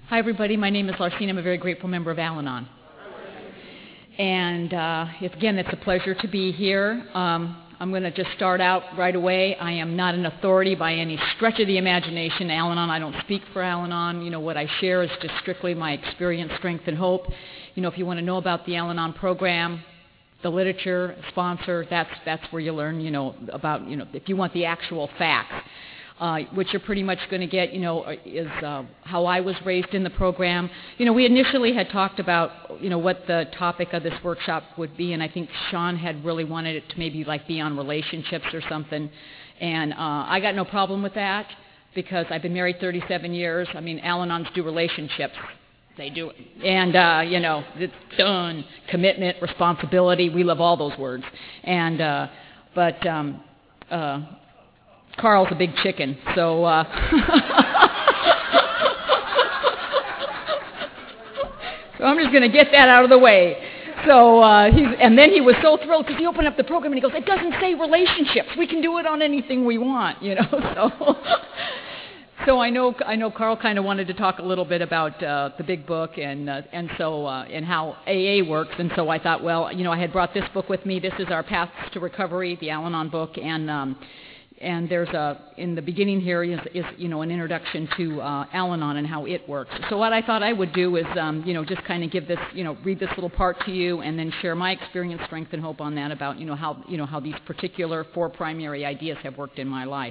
Hi, everybody. My name is Larcene. I'm a very grateful member of Al-Anon. And it's a pleasure to be here. I'm going to just start out right away. I am not an authority by any stretch of the imagination. Al-Anon, I don't speak for Al-Anon. What I share is just strictly my experience, strength, and hope. If you want to know about the Al-Anon program, the literature, sponsor, that's where you learn, about, if you want the actual facts. What you're pretty much going to get, is how I was raised in the program. We initially had talked about, what the topic of this workshop would be, and I think Sean had really wanted it to maybe be on relationships or something. And I got no problem with that because I've been married 37 years. Al-Anons do relationships. They do it. And, it's done. Commitment, responsibility, we love all those words. And, Carl's a big chicken, so so I'm just going to get that out of the way. So and then he was so thrilled because he opened up the program and he goes, "It doesn't say relationships. We can do it on anything we want, So I know Carl kind of wanted to talk a little bit about the big book and how AA works, and so I thought, well, I had brought this book with me. This is our Paths to Recovery, the Al-Anon book, and there's in the beginning here is an introduction to Al-Anon and how it works. So what I thought I would do is just kind of give this read this little part to you and then share my experience, strength, and hope on that about how these particular 4 primary ideas have worked in my life.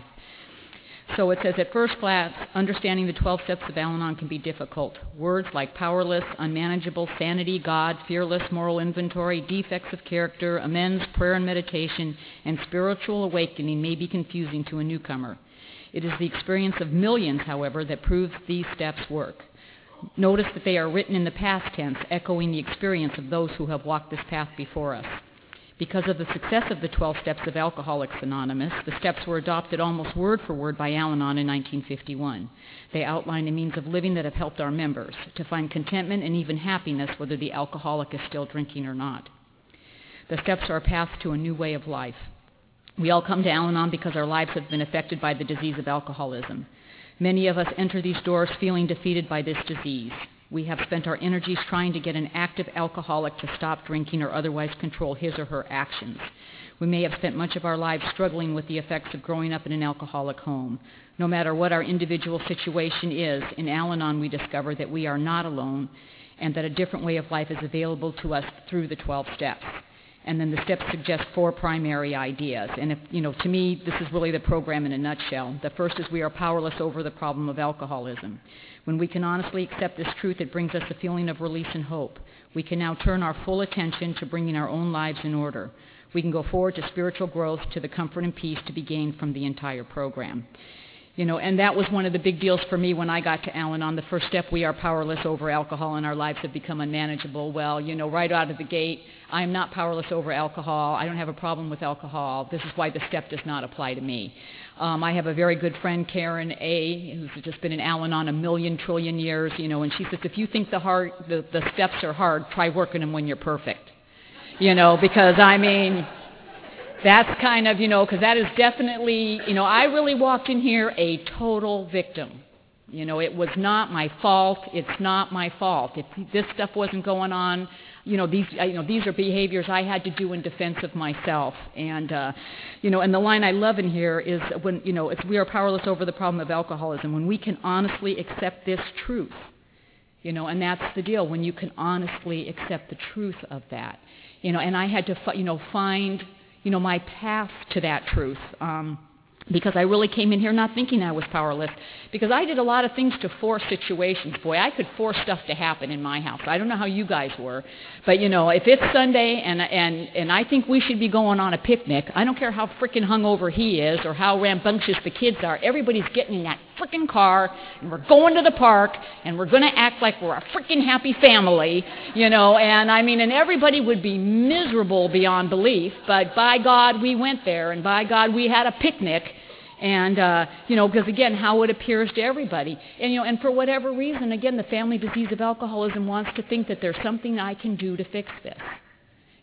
So it says, at first glance, understanding the 12 steps of Al-Anon can be difficult. Words like powerless, unmanageable, sanity, God, fearless, moral inventory, defects of character, amends, prayer and meditation, and spiritual awakening may be confusing to a newcomer. It is the experience of millions, however, that proves these steps work. Notice that they are written in the past tense, echoing the experience of those who have walked this path before us. Because of the success of the 12 Steps of Alcoholics Anonymous, the steps were adopted almost word for word by Al-Anon in 1951. They outline a means of living that have helped our members to find contentment and even happiness whether the alcoholic is still drinking or not. The steps are a path to a new way of life. We all come to Al-Anon because our lives have been affected by the disease of alcoholism. Many of us enter these doors feeling defeated by this disease. We have spent our energies trying to get an active alcoholic to stop drinking or otherwise control his or her actions. We may have spent much of our lives struggling with the effects of growing up in an alcoholic home. No matter what our individual situation is, in Al-Anon we discover that we are not alone and that a different way of life is available to us through the 12 steps. And then the steps suggest 4 primary ideas. And to me, this is really the program in a nutshell. The first is we are powerless over the problem of alcoholism. When we can honestly accept this truth, it brings us a feeling of release and hope. We can now turn our full attention to bringing our own lives in order. We can go forward to spiritual growth, to the comfort and peace to be gained from the entire program. And that was one of the big deals for me when I got to Al-Anon. The first step, we are powerless over alcohol and our lives have become unmanageable. Well, right out of the gate, I am not powerless over alcohol. I don't have a problem with alcohol. This is why the step does not apply to me. I have a very good friend, Karen A., who's just been in Al-Anon a million trillion years, and she says, if you think the steps are hard, try working them when you're perfect. Because that's kind of, because that is definitely, I really walked in here a total victim. It was not my fault. It's not my fault. If this stuff wasn't going on, these are behaviors I had to do in defense of myself. And, and the line I love in here is when, it's we are powerless over the problem of alcoholism. When we can honestly accept this truth, and that's the deal. When you can honestly accept the truth of that, and I had to, find my path to that truth, because I really came in here not thinking I was powerless, because I did a lot of things to force situations. Boy, I could force stuff to happen in my house. I don't know how you guys were, but if it's Sunday and I think we should be going on a picnic, I don't care how freaking hungover he is or how rambunctious the kids are, everybody's getting in that freaking car and we're going to the park and we're going to act like we're a freaking happy family, and everybody would be miserable beyond belief, but by God we went there, and by God we had a picnic. And, because again, how it appears to everybody. And for whatever reason, again, the family disease of alcoholism wants to think that there's something I can do to fix this.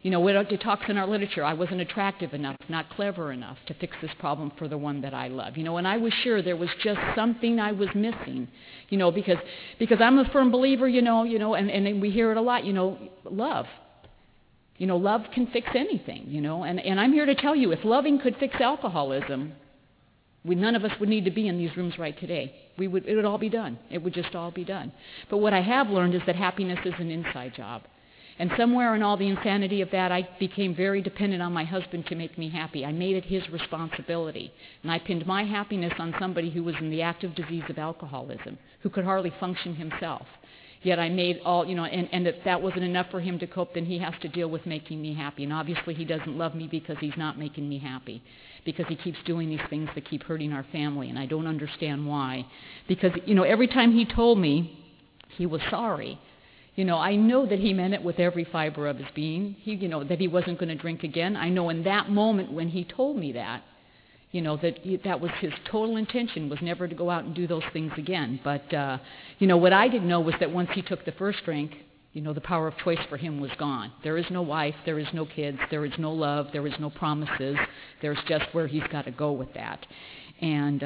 You know, it talks in our literature, I wasn't attractive enough, not clever enough to fix this problem for the one that I love. You know, and I was sure there was just something I was missing, you know, because I'm a firm believer, and we hear it a lot, love. You know, love can fix anything, and I'm here to tell you, if loving could fix alcoholism, none of us would need to be in these rooms right today. It would all be done. It would just all be done. But what I have learned is that happiness is an inside job. And somewhere in all the insanity of that, I became very dependent on my husband to make me happy. I made it his responsibility. And I pinned my happiness on somebody who was in the active disease of alcoholism, who could hardly function himself. Yet I made all, and if that wasn't enough for him to cope, then he has to deal with making me happy. And obviously he doesn't love me because he's not making me happy, because he keeps doing these things that keep hurting our family, and I don't understand why. Because, every time he told me he was sorry, I know that he meant it with every fiber of his being, that he wasn't going to drink again. I know in that moment when he told me that, that was his total intention, was never to go out and do those things again. But, what I didn't know was that once he took the first drink, the power of choice for him was gone. There is no wife, there is no kids, there is no love, there is no promises. There's just where he's got to go with that. And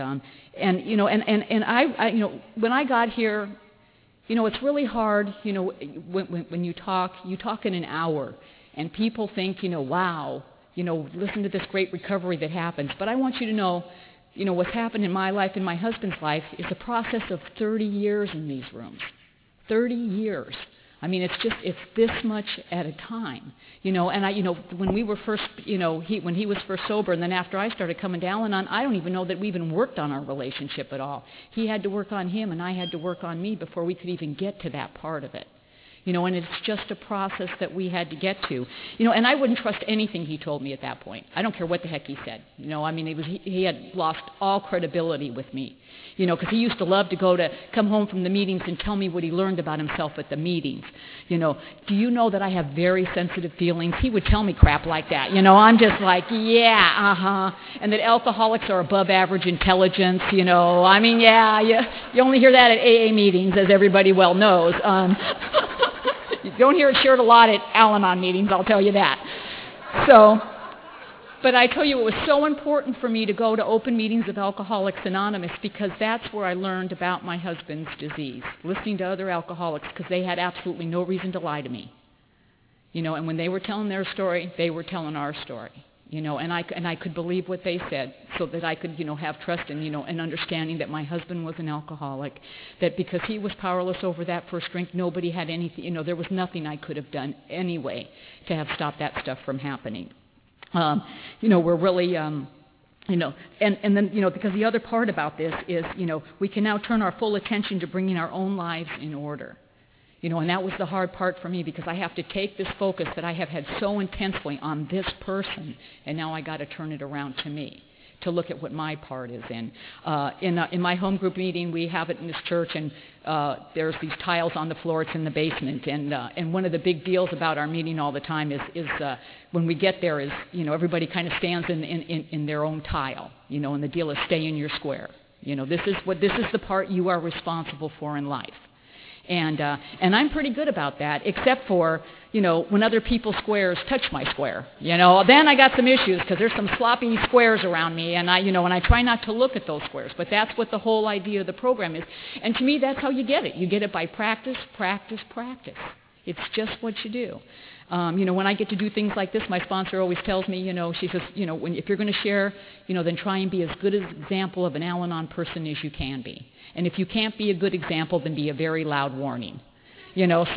I when I got here, it's really hard, when you talk in an hour, and people think, wow, listen to this great recovery that happens. But I want you to know, what's happened in my life and my husband's life is a process of 30 years in these rooms. 30 years. I mean, it's this much at a time, and when we were first, when he was first sober, and then after I started coming to Al-Anon, I don't even know that we even worked on our relationship at all. He had to work on him, and I had to work on me before we could even get to that part of it. And it's just a process that we had to get to. And I wouldn't trust anything he told me at that point. I don't care what the heck he said. He had lost all credibility with me. Because he used to love to come home from the meetings and tell me what he learned about himself at the meetings. Do you know that I have very sensitive feelings? He would tell me crap like that. I'm just like, yeah, uh-huh. And that alcoholics are above average intelligence, yeah. You only hear that at AA meetings, as everybody well knows. You don't hear it shared a lot at Al-Anon meetings, I'll tell you that. But I tell you, it was so important for me to go to open meetings of Alcoholics Anonymous, because that's where I learned about my husband's disease, listening to other alcoholics, because they had absolutely no reason to lie to me. And when they were telling their story, they were telling our story. And I could believe what they said, so that I could, have trust and, and understanding that my husband was an alcoholic, that because he was powerless over that first drink, nobody had anything, there was nothing I could have done anyway to have stopped that stuff from happening. We're really, and then, because the other part about this is, we can now turn our full attention to bringing our own lives in order. And that was the hard part for me, because I have to take this focus that I have had so intensely on this person, and now I got to turn it around to me, to look at what my part is in. In my home group meeting, we have it in this church, and there's these tiles on the floor. It's in the basement, and one of the big deals about our meeting all the time is when we get there is, everybody kind of stands in their own tile, and the deal is stay in your square. This is the part you are responsible for in life. And I'm pretty good about that, except for, when other people's squares touch my square. Then I got some issues, because there's some sloppy squares around me, and I try not to look at those squares. But that's what the whole idea of the program is. And to me, that's how you get it. You get it by practice, practice, practice. It's just what you do. When I get to do things like this, my sponsor always tells me, she says, if you're going to share, then try and be as good an example of an Al-Anon person as you can be. And if you can't be a good example, then be a very loud warning. And that's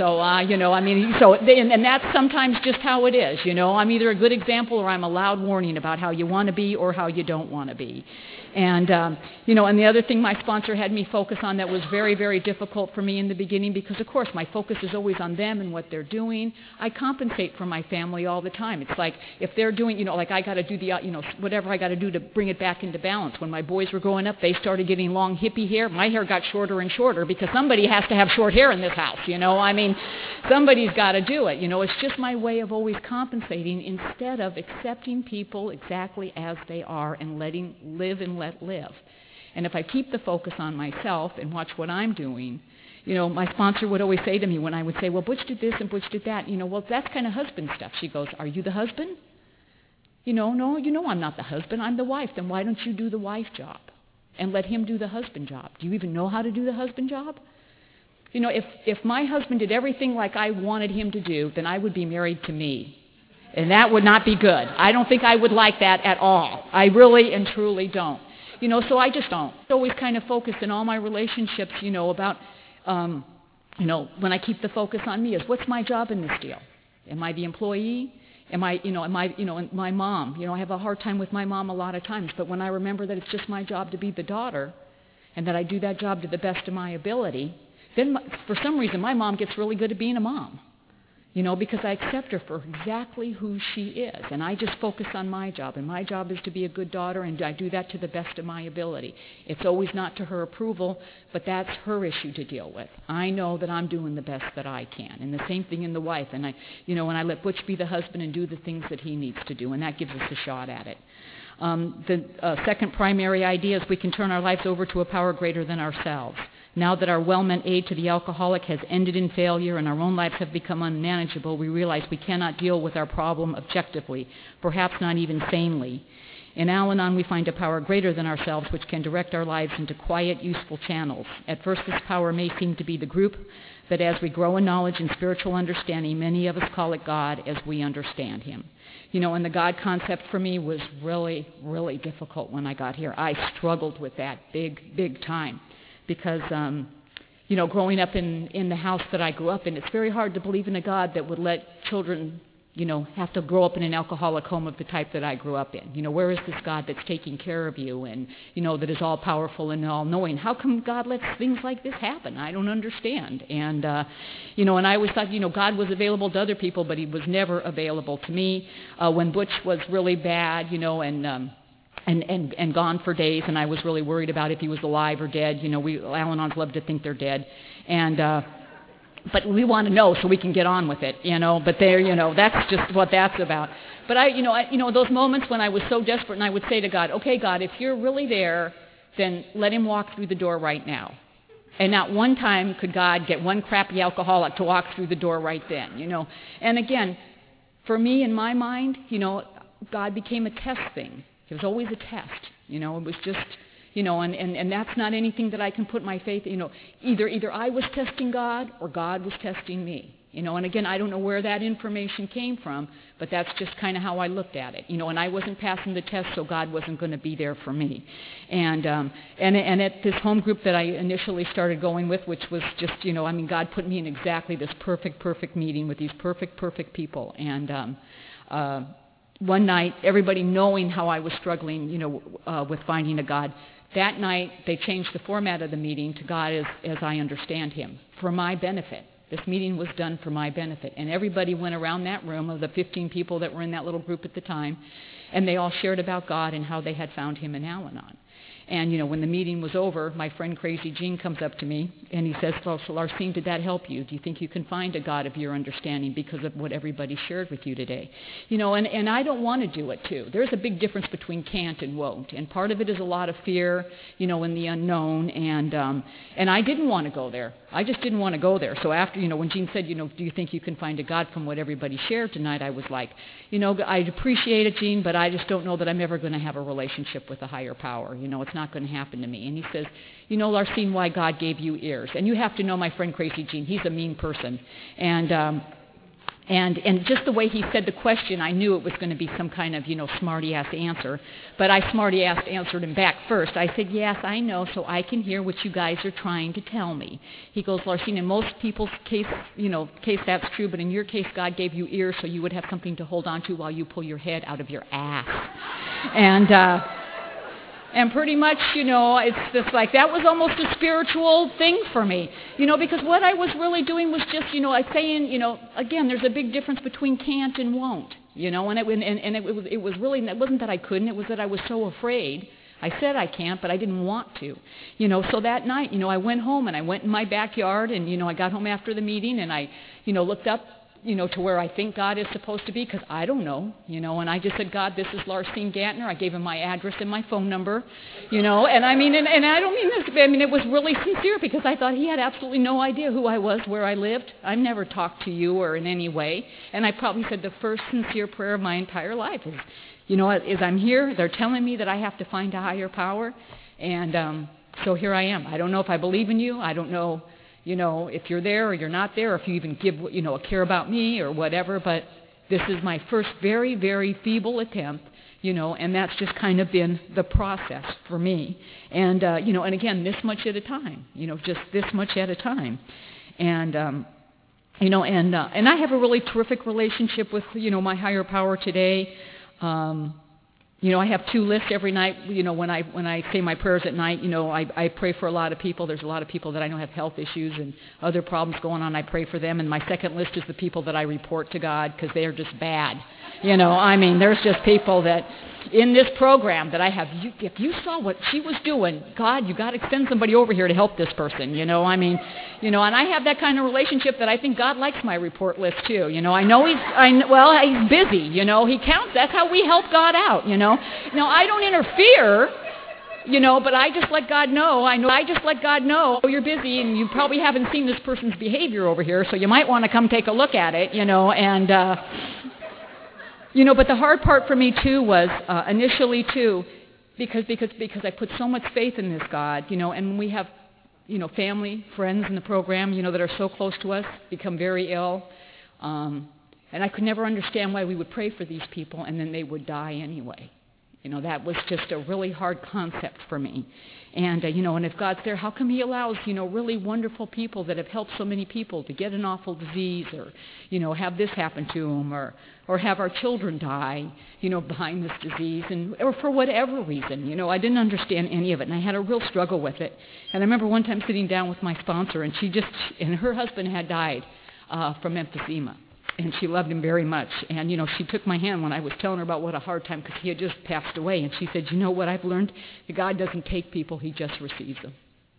sometimes just how it is. I'm either a good example or I'm a loud warning about how you want to be or how you don't want to be. And, and the other thing my sponsor had me focus on that was very, very difficult for me in the beginning, because, of course, my focus is always on them and what they're doing. I compensate for my family all the time. It's like if they're doing, like I got to do the, whatever I got to do to bring it back into balance. When my boys were growing up, they started getting long hippie hair. My hair got shorter and shorter, because somebody has to have short hair in this house, somebody's got to do it. It's just my way of always compensating instead of accepting people exactly as they are and letting live and let live. And if I keep the focus on myself and watch what I'm doing, My sponsor would always say to me when I would say, well, Butch did this and Butch did that, well, that's kind of husband stuff. She goes, are you the husband? No, I'm not the husband. I'm the wife. Then why don't you do the wife job and let him do the husband job? Do you even know how to do the husband job? If my husband did everything like I wanted him to do, then I would be married to me. And that would not be good. I don't think I would like that at all. I really and truly don't. So I just don't. I always kind of focused in all my relationships, about, when I keep the focus on me is what's my job in this deal? Am I the employee? My mom, I have a hard time with my mom a lot of times, but when I remember that it's just my job to be the daughter and that I do that job to the best of my ability, then for some reason my mom gets really good at being a mom, because I accept her for exactly who she is, and I just focus on my job, and my job is to be a good daughter, and I do that to the best of my ability. It's always not to her approval, but that's her issue to deal with. I know that I'm doing the best that I can, and the same thing in the wife, and I let Butch be the husband and do the things that he needs to do, and that gives us a shot at it. The second primary idea is we can turn our lives over to a power greater than ourselves. Now that our well-meant aid to the alcoholic has ended in failure and our own lives have become unmanageable, we realize we cannot deal with our problem objectively, perhaps not even sanely. In Al-Anon, we find a power greater than ourselves which can direct our lives into quiet, useful channels. At first, this power may seem to be the group, but as we grow in knowledge and spiritual understanding, many of us call it God as we understand Him. And the God concept for me was really, really difficult when I got here. I struggled with that big time. Because, growing up in the house that I grew up in, it's very hard to believe in a God that would let children, have to grow up in an alcoholic home of the type that I grew up in. Where is this God that's taking care of you and, that is all-powerful and all-knowing? How come God lets things like this happen? I don't understand. And, and I always thought, God was available to other people, but He was never available to me. When Butch was really bad, and gone for days, and I was really worried about if he was alive or dead. Al-Anons love to think they're dead, and but we want to know so we can get on with it, But that's just what that's about. But those moments when I was so desperate, and I would say to God, "Okay, God, if you're really there, then let him walk through the door right now." And not one time could God get one crappy alcoholic to walk through the door right then, And again, for me in my mind, God became a test thing. It was always a test, it was just, and that's not anything that I can put my faith, either I was testing God or God was testing me, and again, I don't know where that information came from, but that's just kind of how I looked at it, and I wasn't passing the test, so God wasn't going to be there for me. And at this home group that I initially started going with, which was just, God put me in exactly this perfect meeting with these perfect people, and, one night, everybody knowing how I was struggling, with finding a God, that night they changed the format of the meeting to God as I understand Him, for my benefit. This meeting was done for my benefit. And everybody went around that room of the 15 people that were in that little group at the time, and they all shared about God and how they had found Him in Al-Anon. And, when the meeting was over, my friend Crazy Jean comes up to me, and he says, "Well, so Larsine, did that help you? Do you think you can find a God of your understanding because of what everybody shared with you today?" And I don't want to do it, too. There's a big difference between can't and won't. And part of it is a lot of fear, in the unknown. And I didn't want to go there. I just didn't want to go there. So after, when Jean said, "Do you think you can find a God from what everybody shared tonight?" I was like, I appreciate it, Jean, but I just don't know that I'm ever going to have a relationship with a higher power. It's not going to happen to me. And he says, Larsine, why God gave you ears. And you have to know my friend Crazy Jean. He's a mean person. And just the way he said the question, I knew it was going to be some kind of, smarty-ass answer. But I smarty-ass answered him back first. I said, "Yes, I know, so I can hear what you guys are trying to tell me." He goes, "Larsine, in most people's case, that's true, but in your case, God gave you ears so you would have something to hold on to while you pull your head out of your ass." And pretty much, it's just like that was almost a spiritual thing for me, because what I was really doing was just, saying, again, there's a big difference between can't and won't, and it was really, it wasn't that I couldn't, it was that I was so afraid. I said I can't, but I didn't want to, So that night, I went home and I went in my backyard and, I got home after the meeting and I, looked up to where I think God is supposed to be, because I don't know, and I just said, God, this is Larsine Gantner. I gave him my address and my phone number, and I mean, and I don't mean this, I mean, it was really sincere, because I thought he had absolutely no idea who I was, where I lived. I've never talked to you or in any way, and I probably said the first sincere prayer of my entire life is, as I'm here, they're telling me that I have to find a higher power, and so here I am. I don't know if I believe in you. I don't know, if you're there or you're not there, or if you even give, a care about me or whatever, but this is my first very, very feeble attempt, and that's just kind of been the process for me. And, and again, this much at a time, just this much at a time. And, and I have a really terrific relationship with, my higher power today. I have 2 lists every night. When I say my prayers at night, I pray for a lot of people. There's a lot of people that I know have health issues and other problems going on. I pray for them. And my second list is the people that I report to God, because they are just bad. I mean, there's just people that in this program that I have. If you saw what she was doing, God, you got to send somebody over here to help this person. I mean, and I have that kind of relationship that I think God likes my report list too. I know he's busy. He counts. That's how we help God out. Now I don't interfere. But I just let God know. I just let God know, oh, you're busy and you probably haven't seen this person's behavior over here, so you might want to come take a look at it, and, but the hard part for me too was, initially too, because I put so much faith in this God, and we have, family, friends in the program, that are so close to us, become very ill, and I could never understand why we would pray for these people and then they would die anyway. That was just a really hard concept for me. And, and if God's there, how come he allows, really wonderful people that have helped so many people to get an awful disease, or, have this happen to them, or have our children die, behind this disease, or for whatever reason. I didn't understand any of it, and I had a real struggle with it. And I remember one time sitting down with my sponsor, and and her husband had died from emphysema. And she loved him very much. And, she took my hand when I was telling her about what a hard time, because he had just passed away. And she said, what I've learned? That God doesn't take people, he just receives them.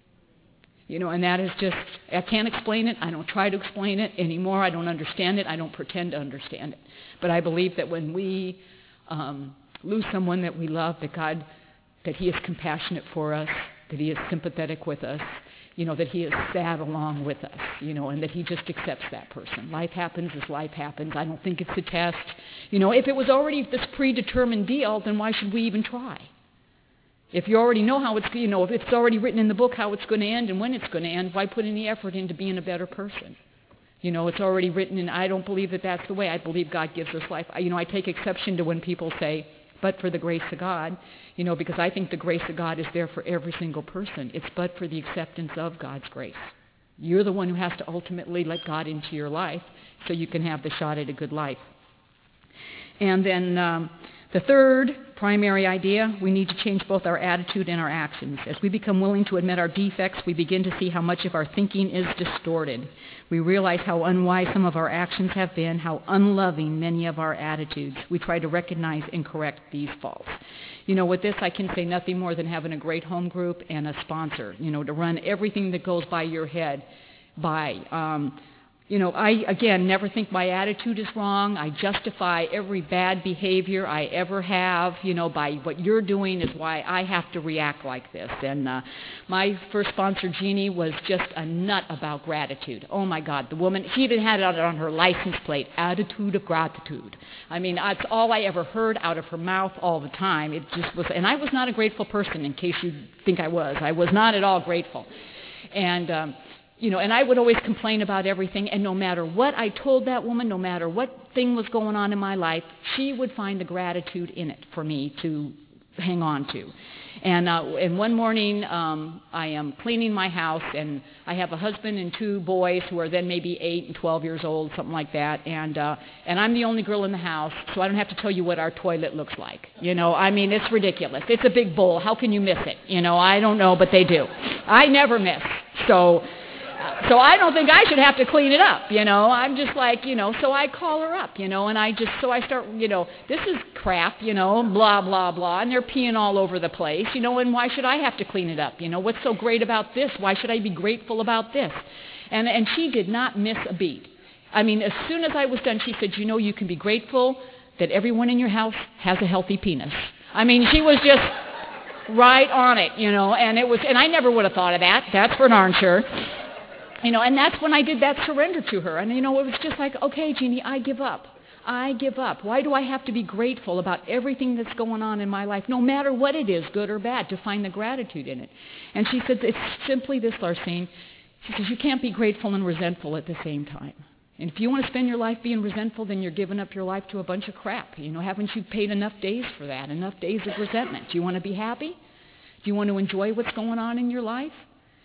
And that is just, I can't explain it. I don't try to explain it anymore. I don't understand it. I don't pretend to understand it. But I believe that when we lose someone that we love, that he is compassionate for us, that he is sympathetic with us, that he is sad along with us, and that he just accepts that person. Life happens as life happens. I don't think it's a test. If it was already this predetermined deal, then why should we even try? If you already know how it's, if it's already written in the book how it's going to end and when it's going to end, why put any effort into being a better person? It's already written, and I don't believe that that's the way. I believe God gives us life. I take exception to when people say, but for the grace of God, because I think the grace of God is there for every single person. It's but for the acceptance of God's grace. You're the one who has to ultimately let God into your life so you can have the shot at a good life. And then the third primary idea, we need to change both our attitude and our actions. As we become willing to admit our defects, we begin to see how much of our thinking is distorted. We realize how unwise some of our actions have been, how unloving many of our attitudes. We try to recognize and correct these faults. With this, I can say nothing more than having a great home group and a sponsor, to run everything that goes by your head by. I, again, never think my attitude is wrong. I justify every bad behavior I ever have, by what you're doing is why I have to react like this. And my first sponsor, Jeannie, was just a nut about gratitude. Oh, my God. The woman, she even had it on her license plate, attitude of gratitude. I mean, that's all I ever heard out of her mouth all the time. It just was, and I was not a grateful person, in case you think I was. I was not at all grateful. And, and I would always complain about everything, and no matter what I told that woman, no matter what thing was going on in my life, she would find the gratitude in it for me to hang on to. And one morning, I am cleaning my house, and I have a husband and 2 boys who are then maybe 8 and 12 years old, something like that. And I'm the only girl in the house, so I don't have to tell you what our toilet looks like. I mean, it's ridiculous. It's a big bowl. How can you miss it? I don't know, but they do. I never miss. So I don't think I should have to clean it up, I'm just like, so I call her up, and I start, this is crap, blah, blah, blah, and they're peeing all over the place, and why should I have to clean it up? What's so great about this? Why should I be grateful about this? And she did not miss a beat. I mean, as soon as I was done, she said, you can be grateful that everyone in your house has a healthy penis. I mean, she was just right on it, and I never would have thought of that. That's for darn sure. And that's when I did that surrender to her. And, it was just like, okay, Jeannie, I give up. I give up. Why do I have to be grateful about everything that's going on in my life, no matter what it is, good or bad, to find the gratitude in it? And she said, it's simply this, Larsine. She says, you can't be grateful and resentful at the same time. And if you want to spend your life being resentful, then you're giving up your life to a bunch of crap. Haven't you paid enough days for that, enough days of resentment? Do you want to be happy? Do you want to enjoy what's going on in your life?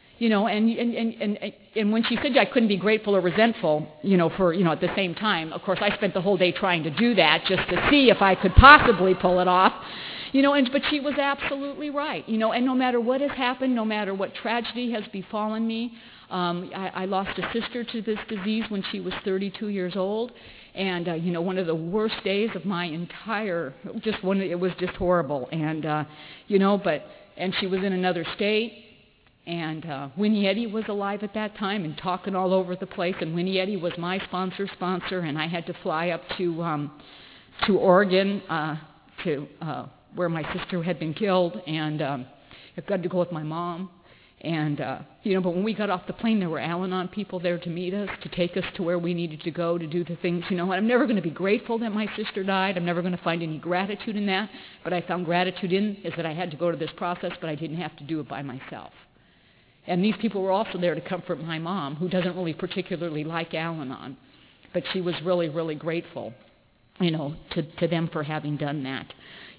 And when she said I couldn't be grateful or resentful, for, at the same time, of course, I spent the whole day trying to do that just to see if I could possibly pull it off, but she was absolutely right, and no matter what has happened, no matter what tragedy has befallen me, I lost a sister to this disease when she was 32 years old, and, one of the worst days of my entire, it was just horrible, and, and she was in another state. And Winnie Eddy was alive at that time and talking all over the place. And Winnie Eddy was my sponsor, and I had to fly up to Oregon to where my sister had been killed, and I got to go with my mom. And but when we got off the plane, there were Al-Anon people there to meet us, to take us to where we needed to go to do the things. And I'm never going to be grateful that my sister died. I'm never going to find any gratitude in that. But I found gratitude is that I had to go to this process, but I didn't have to do it by myself. And these people were also there to comfort my mom, who doesn't really particularly like Al-Anon. But she was really, really grateful, to them for having done that.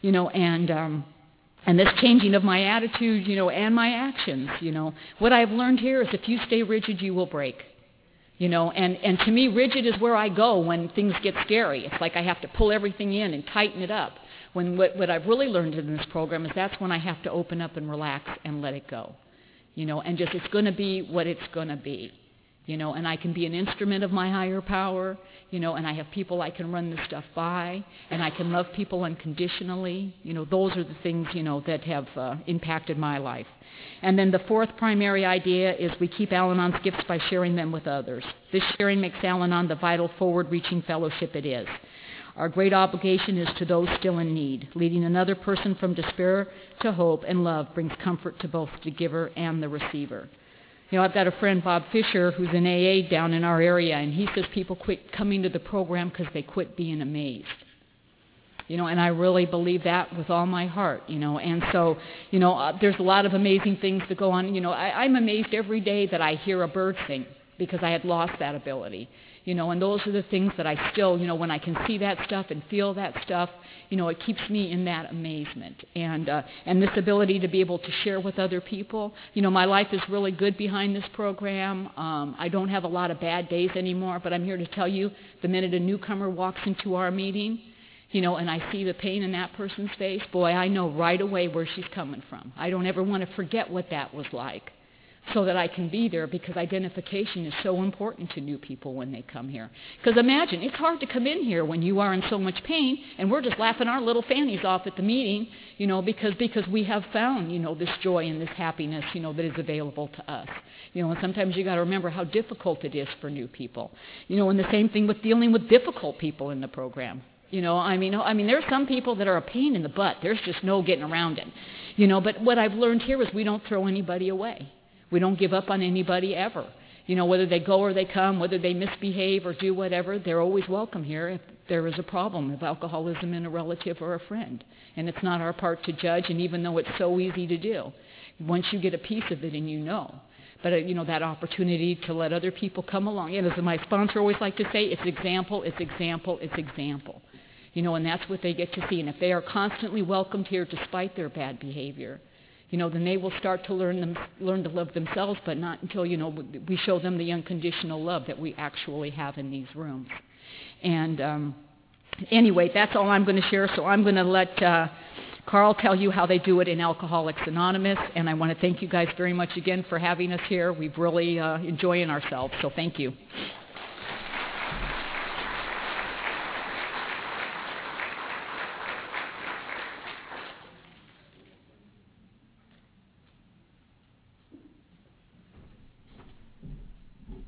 And this changing of my attitude, and my actions, What I've learned here is if you stay rigid, you will break. And to me, rigid is where I go when things get scary. It's like I have to pull everything in and tighten it up. When what I've really learned in this program is that's when I have to open up and relax and let it go. And just it's going to be what it's going to be, and I can be an instrument of my higher power, and I have people I can run this stuff by, and I can love people unconditionally. Those are the things, that have impacted my life. And then the fourth primary idea is we keep Al-Anon's gifts by sharing them with others. This sharing makes Al-Anon the vital, forward-reaching fellowship it is. Our great obligation is to those still in need. Leading another person from despair to hope and love brings comfort to both the giver and the receiver. I've got a friend, Bob Fisher, who's in AA down in our area, and he says people quit coming to the program because they quit being amazed. And I really believe that with all my heart, And so, there's a lot of amazing things that go on. I'm amazed every day that I hear a bird sing because I had lost that ability. And those are the things that I still, when I can see that stuff and feel that stuff, it keeps me in that amazement. And this ability to be able to share with other people. My life is really good behind this program. I don't have a lot of bad days anymore, but I'm here to tell you, the minute a newcomer walks into our meeting, and I see the pain in that person's face, boy, I know right away where she's coming from. I don't ever want to forget what that was like, so that I can be there, because identification is so important to new people when they come here. Because imagine, it's hard to come in here when you are in so much pain, and we're just laughing our little fannies off at the meeting, because we have found, this joy and this happiness, that is available to us. And sometimes you got to remember how difficult it is for new people. And the same thing with dealing with difficult people in the program. I mean, there's some people that are a pain in the butt. There's just no getting around it. But what I've learned here is we don't throw anybody away. We don't give up on anybody ever. Whether they go or they come, whether they misbehave or do whatever, they're always welcome here if there is a problem of alcoholism in a relative or a friend. And it's not our part to judge, and even though it's so easy to do, once you get a piece of it and But, that opportunity to let other people come along. And as my sponsor always liked to say, it's example, it's example, it's example. And that's what they get to see. And if they are constantly welcomed here despite their bad behavior, then they will start to learn to love themselves, but not until, we show them the unconditional love that we actually have in these rooms. And anyway, that's all I'm going to share. So I'm going to let Carl tell you how they do it in Alcoholics Anonymous. And I want to thank you guys very much again for having us here. We've really enjoying ourselves. So thank you.